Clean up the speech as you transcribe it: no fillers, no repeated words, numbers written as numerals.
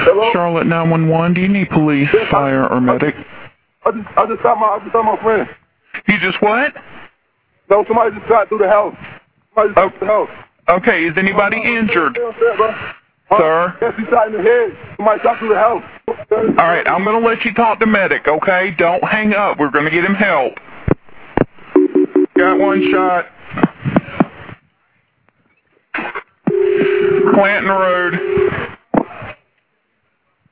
Hello? Charlotte 911, do you need police, fire, or medic? I just shot my friend. You just what? No, somebody just shot through the house. Somebody just shot through the house. Okay, is anybody injured? Sir? Yes, he shot in the head. Somebody shot through the house. All right, I'm going to let you talk to medic, okay? Don't hang up. We're going to get him help. Got one shot. Clanton Road.